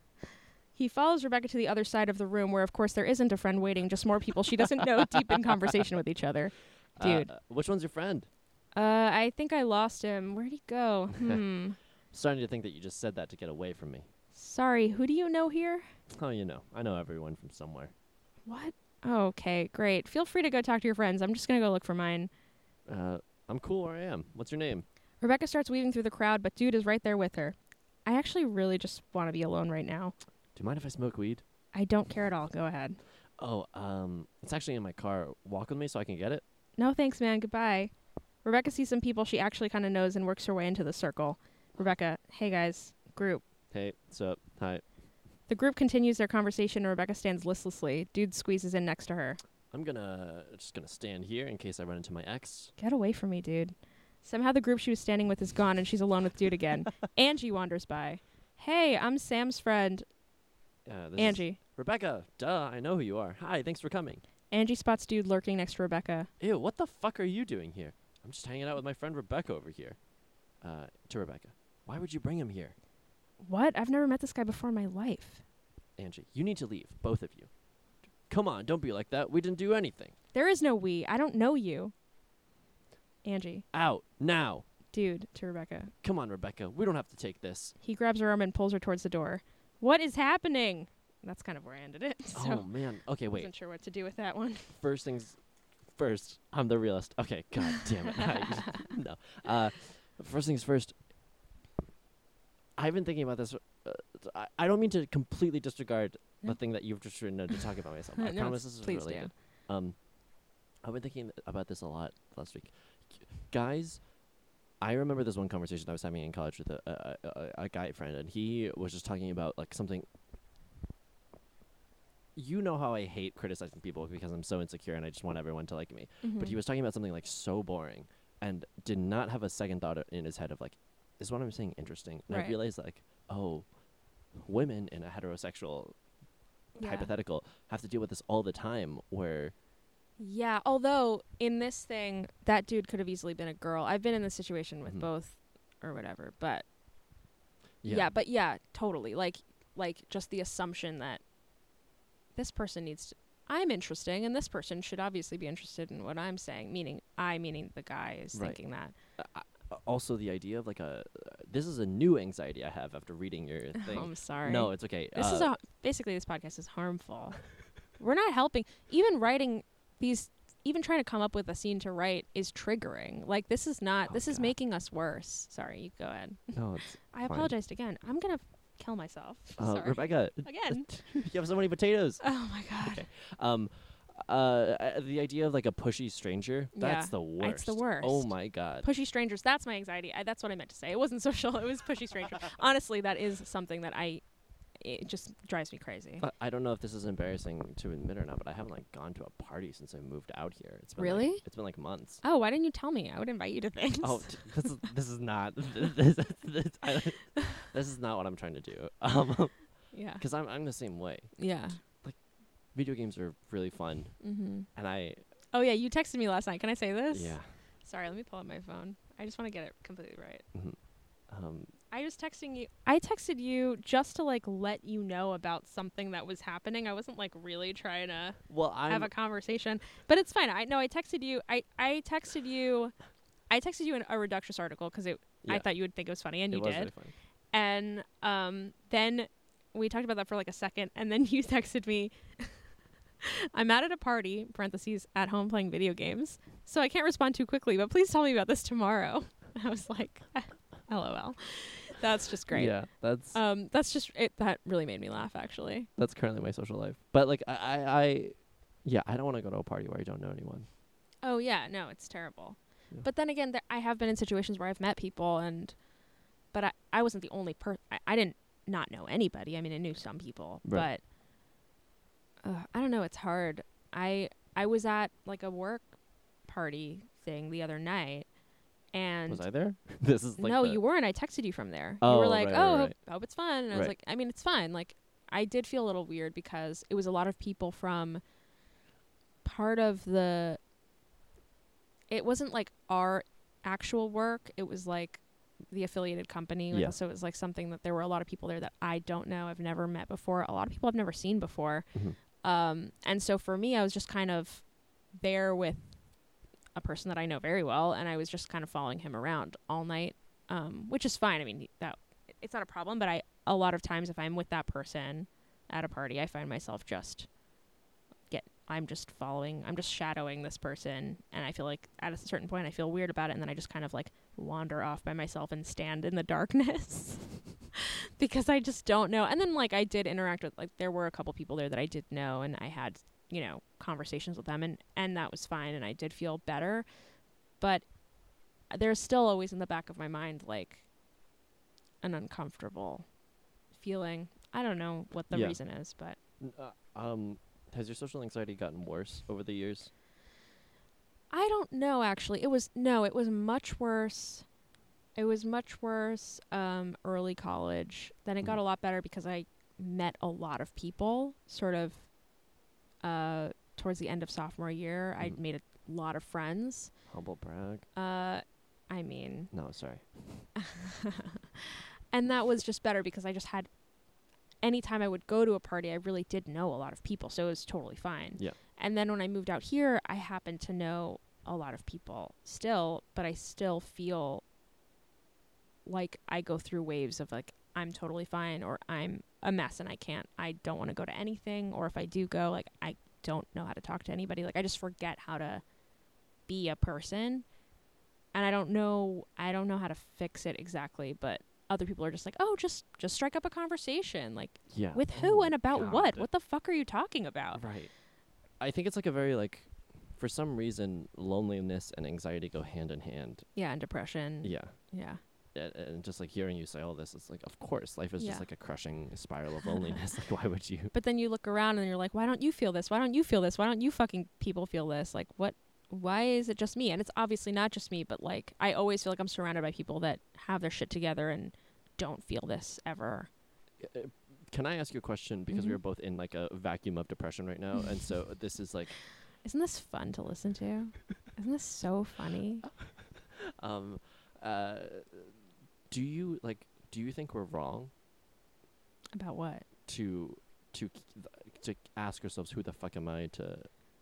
He follows Rebecca to the other side of the room where, of course, there isn't a friend waiting, just more people she doesn't know deep in conversation with each other. Dude. Uh, which one's your friend? Uh, I think I lost him. Where'd he go? Hmm. Starting to think that you just said that to get away from me. Sorry, who do you know here? Oh, you know. I know everyone from somewhere. What? Oh, okay, great. Feel free to go talk to your friends. I'm just going to go look for mine. Uh, I'm cool where I am. What's your name? Rebecca starts weaving through the crowd, but dude is right there with her. I actually really just want to be alone right now. Do you mind if I smoke weed? I don't care at all. Go ahead. Oh, um, it's actually in my car. Walk with me so I can get it? No thanks, man. Goodbye. Rebecca sees some people she actually kind of knows and works her way into the circle. Rebecca, hey guys, group. Hey, what's up? Hi. The group continues their conversation and Rebecca stands listlessly. Dude squeezes in next to her. I'm gonna, just gonna stand here in case I run into my ex. Get away from me, dude. Somehow the group she was standing with is gone and she's alone with dude again. Angie wanders by. Hey, I'm Sam's friend, Uh, this Angie. Is Rebecca, duh, I know who you are. Hi, thanks for coming. Angie spots dude lurking next to Rebecca. Ew, what the fuck are you doing here? I'm just hanging out with my friend Rebecca over here. Uh, to Rebecca. Why would you bring him here? What? I've never met this guy before in my life. Angie, you need to leave, both of you. Come on, don't be like that. We didn't do anything. There is no we. I don't know you. Angie. Out, now. Dude, to Rebecca. Come on, Rebecca. We don't have to take this. He grabs her arm and pulls her towards the door. What is happening? That's kind of where I ended it. So Oh, man. Okay, I wait. wasn't sure what to do with that one. First things first. I'm the realist. Okay, god damn it. I, no. Uh, first things first. I've been thinking about this. Uh, I, I don't mean to completely disregard No. the thing that you've just written to talk about myself. I No, promise this is please related. do. Um, I've been thinking about this a lot last week. Guys, I remember this one conversation I was having in college with a, a, a, a guy friend, and he was just talking about like something. You know how I hate criticizing people because I'm so insecure and I just want everyone to like me. But he was talking about something like so boring and did not have a second thought in his head of like, is what I'm saying interesting? And Right. I realized like, oh, women in a heterosexual Yeah. hypothetical have to deal with this all the time where Yeah, although in this thing, that dude could have easily been a girl. I've been in this situation with Mhm. both or whatever, but yeah, yeah. but yeah, totally. Like like just the assumption that this person needs to I'm interesting and this person should obviously be interested in what I'm saying, meaning I meaning the guy is Right. thinking that. Uh, uh, also the idea of like a uh, this is a new anxiety I have after reading your thing. Oh, I'm sorry. No, it's okay. This uh, is a basically this podcast is harmful. We're not helping. Even writing these, even trying to come up with a scene to write is triggering. Like this is not. Oh, this is God. making us worse. Sorry, you go ahead. no, it's I fine. apologized again. I'm gonna f- kill myself. uh, Sorry. Rebecca. Again. You have so many potatoes. Oh my god. Okay. Um, uh, uh, the idea of like a pushy stranger, that's Yeah, the worst. it's the worst. Oh my god. Pushy strangers. That's my anxiety. I, that's what I meant to say. It wasn't social. It was pushy stranger. Honestly, that is something that I. It just drives me crazy. Uh, I don't know if this is embarrassing to admit or not, but I haven't like gone to a party since I moved out here. It's been Really? Like, it's been like months. Oh, why didn't you tell me? I would invite you to things. Oh, t- this is this is not this, this, I, this is not what I'm trying to do. Um, yeah. because I'm I'm the same way. Yeah. Video games are really fun, Mm-hmm. and I Oh yeah, you texted me last night. Can I say this? yeah. Sorry, let me pull up my phone. I just want to get it completely right. mhm. Um, I was texting you. I texted you just to like let you know about something that was happening. I wasn't like really trying to well, I'm have a conversation, but it's fine. I know I texted you. I I texted you. I texted you an, a Reductress article because it. I Yeah. thought you would think it was funny, and it you was did. really fun. And um, then we talked about that for like a second, and then you texted me. I'm out at a party, parentheses, at home playing video games, so I can't respond too quickly, but please tell me about this tomorrow. I was like, LOL. That's just great. Yeah, that's Um, that's just, it. That really made me laugh, actually. that's currently my social life. But like I I, I yeah, I don't want to go to a party where I don't know anyone. Oh, yeah, no, it's terrible. Yeah. But then again, there, I have been in situations where I've met people, and, but I, I wasn't the only person. I, I didn't not know anybody. I mean, I knew some people, Right. but uh, I don't know. It's hard. I I was at like a work party thing the other night, and Was I there? This is like no, the- you weren't. I texted you from there. Oh, you were like, right, "Oh, right, hope, right. hope it's fun." And I was Right. like, "I mean, it's fine." Like, I did feel a little weird because it was a lot of people from part of the. It wasn't like our actual work. It was like the affiliated company. With Yeah. us, so it was like something that there were a lot of people there that I don't know. I've never met before. A lot of people I've never seen before. Mhm. Um, and so for me, I was just kind of there with a person that I know very well, and I was just kind of following him around all night, um, which is fine. I mean, he, that it's not a problem, but I a lot of times if I'm with that person at a party, I find myself just get I'm just following, I'm just shadowing this person, and I feel like at a certain point I feel weird about it, and then I just kind of like wander off by myself and stand in the darkness because I just don't know. And then like I did interact with, like, there were a couple people there that I did know, and I had, you know, conversations with them, and and that was fine, and I did feel better. But there's still always in the back of my mind like an uncomfortable feeling. I don't know what the Yeah. reason is, but N- Uh, um, has your social anxiety gotten worse over the years? I don't know, actually. It was, no, it was much worse. It was much worse um, early college. Then it got Mhm. a lot better because I met a lot of people sort of uh, towards the end of sophomore year. Mhm. I'd made a lot of friends. Humble brag. Uh, I mean, No, sorry. and that was just better because I just had, anytime I would go to a party, I really did know a lot of people. So it was totally fine. Yeah. And then when I moved out here, I happened to know a lot of people still, but I still feel like I go through waves of like, I'm totally fine, or I'm a mess and I can't, I don't want to go to anything. Or if I do go, like, I don't know how to talk to anybody. Like, I just forget how to be a person. And I don't know, I don't know how to fix it exactly, but other people are just like, oh, just, just strike up a conversation. Like, Yeah. with Oh who my and about God. what? What the fuck are you talking about? Right. I think it's like a very like, for some reason, loneliness and anxiety go hand in hand. Yeah, and depression. Yeah. Yeah. And, and just like hearing you say all this, it's like, of course, life is Yeah. just like a crushing spiral of loneliness. Like, why would you? But then you look around and you're like, why don't you feel this? Why don't you feel this? Why don't you fucking people feel this? Like, what? Why is it just me? And it's obviously not just me, but like, I always feel like I'm surrounded by people that have their shit together and don't feel this ever. Uh, Can I ask you a question? Because Mhm. we're both in like a vacuum of depression right now, and so this is like, Isn't this fun to listen to? Isn't this so funny? um, uh, do you like? Do you think we're wrong About what? to to to ask ourselves who the fuck am I to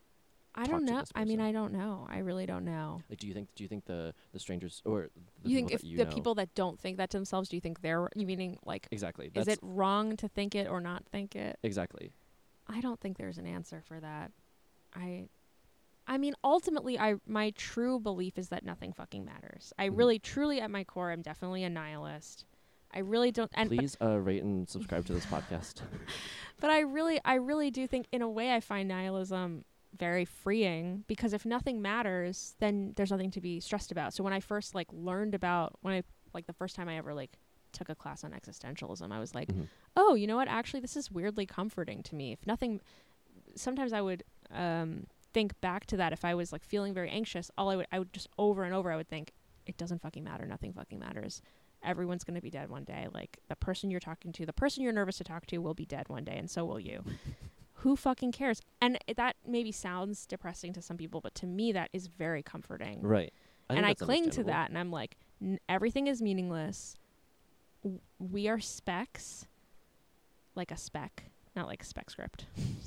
I talk don't to know. this I mean, person? I don't know. I really don't know. like? Do you think? Do you think the the strangers or the You think people if that you the know, people that don't think that to themselves, do you think they're, you meaning like, exactly? is That's it wrong to think it or not think it? exactly. I don't think there's an answer for that. I I mean, ultimately, I my true belief is that nothing fucking matters. I Mhm. really, truly, at my core, I'm definitely a nihilist. I really don't, and but, Please uh, rate and subscribe to this podcast. but I really, I really do think, in a way, I find nihilism very freeing, because if nothing matters, then there's nothing to be stressed about. So when I first like learned about, when I like the first time I ever like took a class on existentialism, I was like, Mhm. oh, you know what? Actually, this is weirdly comforting to me. If nothing, sometimes I would um, think back to that. If I was like feeling very anxious, all I would, I would just over and over, I would think, it doesn't fucking matter. Nothing fucking matters. Everyone's going to be dead one day. Like, the person you're talking to, the person you're nervous to talk to will be dead one day, and so will you. Who fucking cares? And it, that maybe sounds depressing to some people, but to me, that is very comforting. Right. I think And I that's cling to understandable. that, and I'm like, N- everything is meaningless. W- we are specks, like a speck, not like spec script.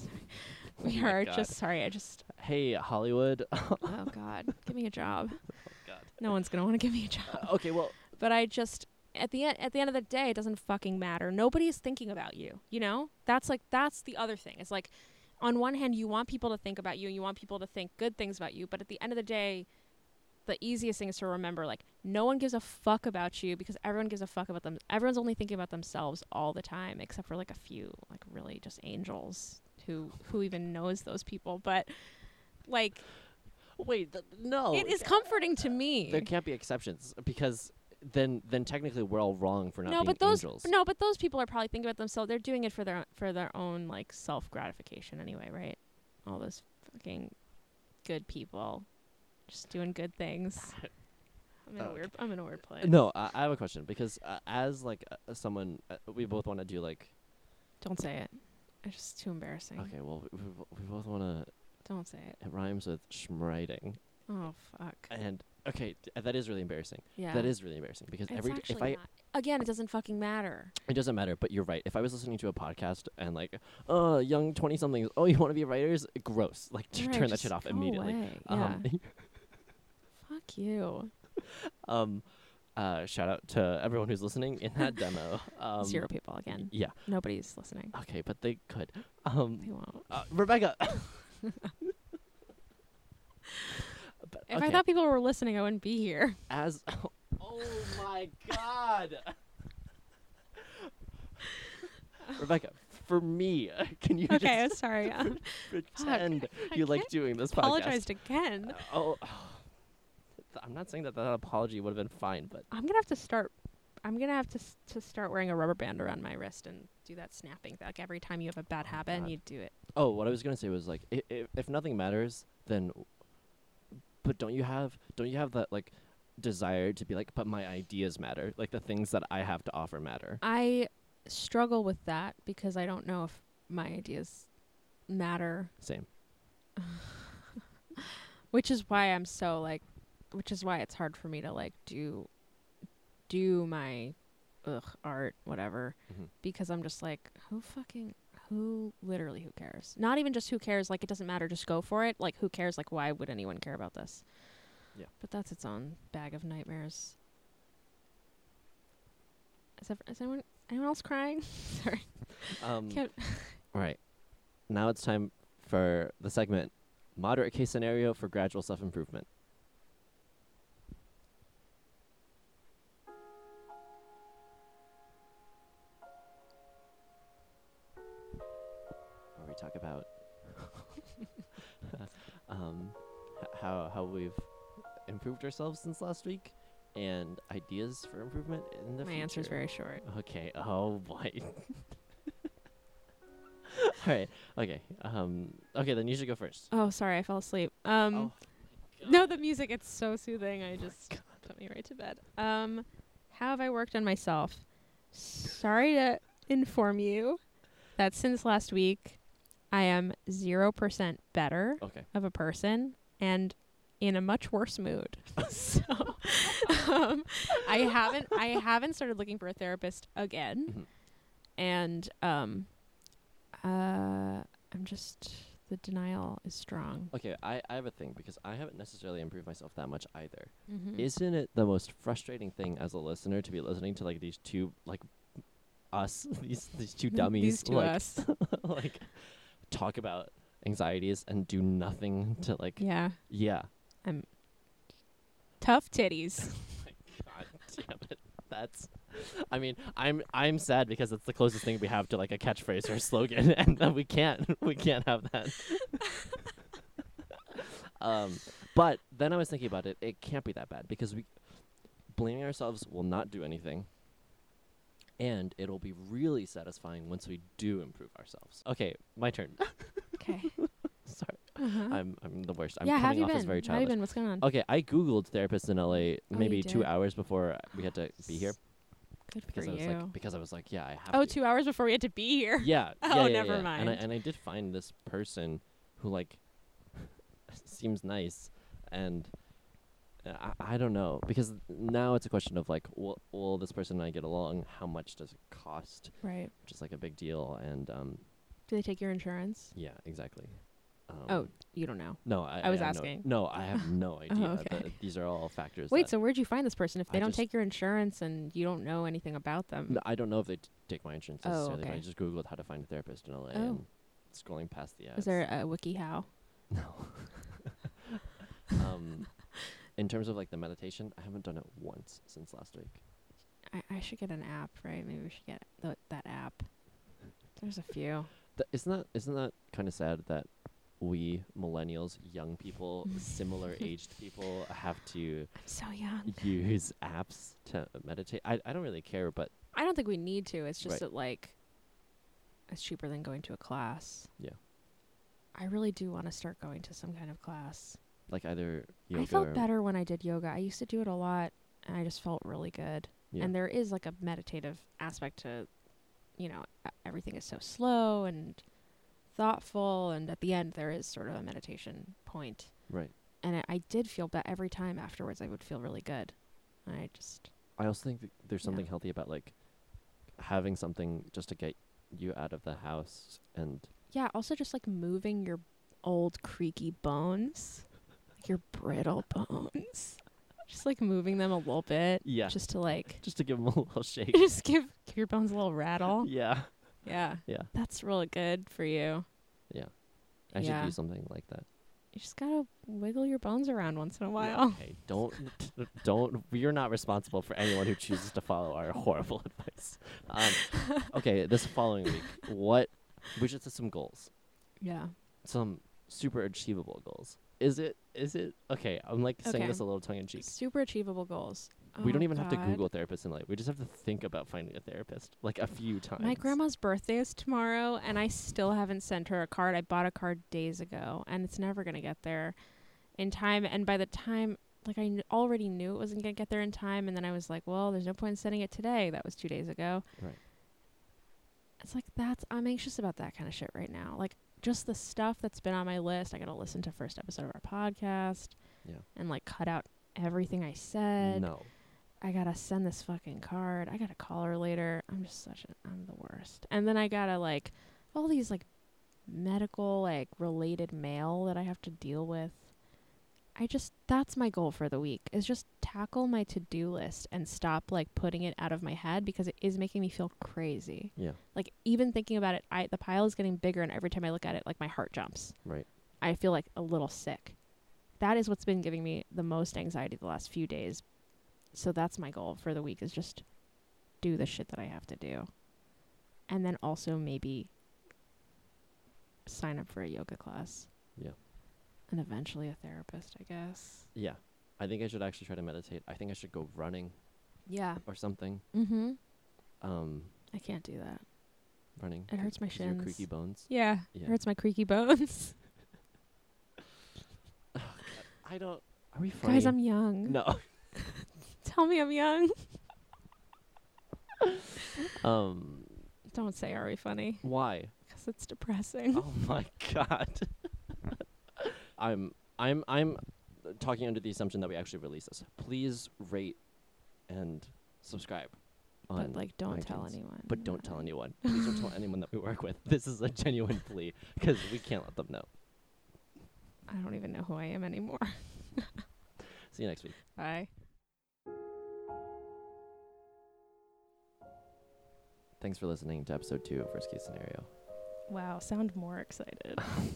Oh we my are God. just sorry. I just Hey, Hollywood. oh god, give me a job. God. No one's gonna want to give me a job. Uh, okay, well, But I just at the end at the end of the day, it doesn't fucking matter. Nobody is thinking about you. You know, that's like that's the other thing. It's like, on one hand, you want people to think about you, and you want people to think good things about you. But at the end of the day, the easiest thing is to remember, like, no one gives a fuck about you, because everyone gives a fuck about them. Everyone's only thinking about themselves all the time, except for like a few, like really just angels who who even knows those people. But like, wait, th- no. it is comforting to me. There can't be exceptions, because then then technically we're all wrong for not no, being but those angels. no, but those people are probably thinking about themselves. They're doing it for their for their own like self gratification anyway, right? All those fucking good people, just doing good things. I'm in a Okay. weird. I'm in a weird place. No, I, I have a question, because uh, as like uh, someone, uh, we both want to do like. Don't say it. It's just too embarrassing. Okay, well, we, we, bo- we both want to. Don't say it. It rhymes with schmriting, Oh fuck. and okay, th- that is really embarrassing. Yeah. That is really embarrassing, because It's every d- actually if I not. Again, it doesn't fucking matter. it doesn't matter, but you're right. If I was listening to a podcast and like, oh, young twenty somethings, oh, you want to be writers? Gross. Like, t- Right, turn that just shit off go immediately. away. Um, Yeah. Fuck you. Um, uh, shout out to everyone who's listening in that demo. Um, Zero people again. Yeah. Nobody's listening. Okay, but they could. Um, They won't. uh, Rebecca. But, If okay, I thought people were listening, I wouldn't be here. as oh my god, Rebecca, for me, can you Okay, I'm just sorry. Um, pretend I you like can't doing this podcast? apologized again. Uh, oh, I'm not saying that that apology would have been fine, but I'm gonna have to start. I'm gonna have to s- to start wearing a rubber band around my wrist and do that snapping. Like every time you have a bad Oh, habit, and God. you do it. oh, what I was gonna say was like, if, if nothing matters, then, but don't you have don't you have that like desire to be like, but my ideas matter, like the things that I have to offer matter. I struggle with that because I don't know if my ideas matter, Same. which is why I'm so like, which is why it's hard for me to like do, do my, ugh, art, whatever, Mhm. because I'm just like, who fucking, who, literally, who cares? Not even just who cares, like it doesn't matter, just go for it. Like who cares? Like why would anyone care about this? Yeah. But that's its own bag of nightmares. Is, ever, is anyone anyone else crying? Sorry. Um, Can't- all right. Now it's time for the segment, moderate case scenario for gradual self improvement. Where we talk about um, h- how how we've improved ourselves since last week and ideas for improvement in the My future. answer's very short. Okay. Oh boy. All right. Okay. Um. Okay. Then you should go first. Oh, sorry, I fell asleep. Um, oh. no, the music, it's so soothing. I just put me right to bed. Um, how have I worked on myself? Sorry to inform you that since last week, I am zero percent better Okay. of a person and in a much worse mood. so, um, I haven't, I haven't started looking for a therapist again. Mhm. And, um, uh, I'm just, the denial is strong. Okay. I I have a thing because I haven't necessarily improved myself that much either. Mm-hmm. Isn't it the most frustrating thing as a listener to be listening to like these two like us these these two dummies These two like us. like talk about anxieties and do nothing to like Yeah. yeah. Tough titties. God damn it. That's I mean, I'm I'm sad because it's the closest thing we have to like a catchphrase or a slogan and uh, we can't we can't have that. um but then I was thinking about it, it can't be that bad because we blaming ourselves will not do anything. And it'll be really satisfying once we do improve ourselves. Okay, my turn. Okay. Sorry. Uh-huh. I'm I'm the worst. I'm yeah, have coming you off been? as very Have you childish. been? What's going on? Okay, I googled therapists in L A Oh, you maybe two did? hours before we had to be here Good because for I was you. like because I was like, yeah, I have oh, to. two hours before we had to be here. Yeah. Oh, yeah, yeah, never yeah. And I mind. and I did find this person who like seems nice and uh, I, I don't know because now it's a question of like will, will this person and I get along? How much does it cost? Right. Which is like a big deal and um Do they take your insurance? yeah, exactly. Um, Oh, you don't know. no, I, I was have no- asking. No, I have no idea. okay. The- these are all factors. Wait, that so where'd you find this person? If they I don't just- take your insurance and you don't know anything about them. No, I don't know if they t- take my insurance Oh, necessarily. But I okay. just googled how to find a therapist in L A Oh. and scrolling past the ads. Is there a wiki how? No. um, in terms of like the meditation, I haven't done it once since last week. I, I should get an app, right? Maybe we should get th- that app. There's a few. Th- isn't that isn't that kind of sad that we millennials, young people, similar aged people, have to I'm so young. use apps to meditate? I I don't really care, but I don't think we need to. It's just Right. that, like, it's cheaper than going to a class. Yeah. I really do want to start going to some kind of class. like either yoga I felt or better when I did yoga. I used to do it a lot, and I just felt really good. yeah. And there is, like, a meditative aspect to, you know, e- everything is so slow and thoughtful, and at the end there is sort of a meditation point. right. And I, I did feel better every time afterwards. I would feel really good. And I just, I also think that there's Yeah. something healthy about like having something just to get you out of the house and yeah, also just like moving your old creaky bones, like your brittle bones. Just like moving them a little bit. Yeah. Just to like. Just to give them a little shake. Just give give your bones a little rattle. Yeah. Yeah. Yeah. That's really good for you. Yeah. I Yeah. should do something like that. You just gotta wiggle your bones around once in a Yeah, while. okay, don't, don't. You're not responsible for anyone who chooses to follow our horrible advice. Um, okay, this following week, what? We should set some goals, Yeah. some super achievable goals. Is it? Is it? Okay, I'm like saying Okay. this a little tongue in cheek. Super achievable goals. We don't Oh, even have to God. Google therapists in life. We just have to think about finding a therapist like a few times. My grandma's birthday is tomorrow, and I still haven't sent her a card. I bought a card days ago, and it's never going to get there in time. And by the time, like, I kn- already knew it wasn't going to get there in time, and then I was like, well, there's no point in sending it today. That was two days ago. Right. It's like, that's, I'm anxious about that kind of shit right now. Like, just the stuff that's been on my list. I got to listen to first episode of our podcast Yeah. and, like, cut out everything I said. No. I gotta send this fucking card. I gotta call her later. I'm just such a, I'm the worst. And then I gotta like, all these like medical, like related mail that I have to deal with. I just, that's my goal for the week, is just tackle my to-do list and stop like putting it out of my head, because it is making me feel crazy. Yeah. Like even thinking about it, I, the pile is getting bigger, and every time I look at it, like my heart jumps. Right. I feel like a little sick. That is what's been giving me the most anxiety the last few days. So that's my goal for the week, is just do the shit that I have to do. And then also maybe sign up for a yoga class. Yeah. And eventually a therapist, I guess. Yeah. I think I should actually try to meditate. I think I should go running Yeah. or something. Mm-hmm. Um, I can't do that. running. It hurts my 'cause your shins. creaky bones. Yeah. Yeah. It hurts my creaky bones. I don't. Are we funny? Guys, I'm young. No. Tell me I'm young. um. Don't say, are we funny? Why? Because it's depressing. Oh my god. I'm. I'm. I'm talking under the assumption that we actually release this. Please rate and subscribe. But on like, don't tell iTunes. anyone. But don't tell anyone. Please don't tell anyone that we work with. This is a genuine plea, because we can't let them know. I don't even know who I am anymore. See you next week. Bye. Thanks for listening to episode two of Worst Case Scenario. Wow, sound more excited.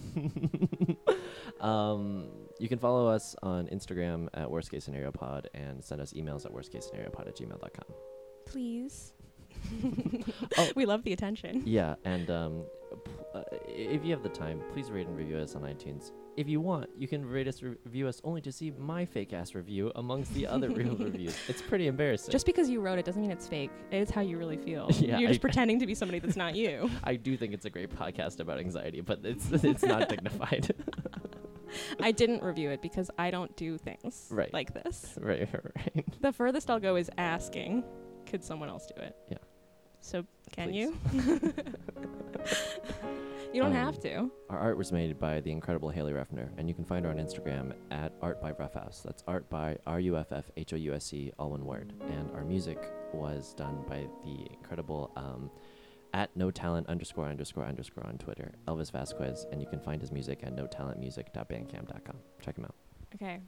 um, you can follow us on Instagram at Worst Case Scenario Pod, and send us emails at worst case scenario pod at gmail dot com. Please. Oh. We love the attention. Yeah, and um, p- uh, if you have the time, please rate and review us on iTunes. If you want, you can rate us, re- review us only to see my fake ass review amongst the other real reviews. It's pretty embarrassing. Just because you wrote it doesn't mean it's fake. It's how you really feel. Yeah, You're just I- pretending to be somebody that's not you. I do think it's a great podcast about anxiety, but it's it's not dignified. I didn't review it because I don't do things Right. like this. Right, right. The furthest I'll go is asking, could someone else do it? Yeah. So can Please. you? You don't Um, have to. Our art was made by the incredible Haley Ruffner, and you can find her on Instagram at Art by Roughhouse. That's art by R U F F H O U S C, all one word. And our music was done by the incredible um, at no talent underscore underscore underscore on Twitter, Elvis Vasquez, and you can find his music at no talent music dot bandcamp dot com. Check him out. Okay.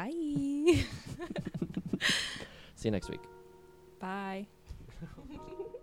Bye. See you next week. Bye.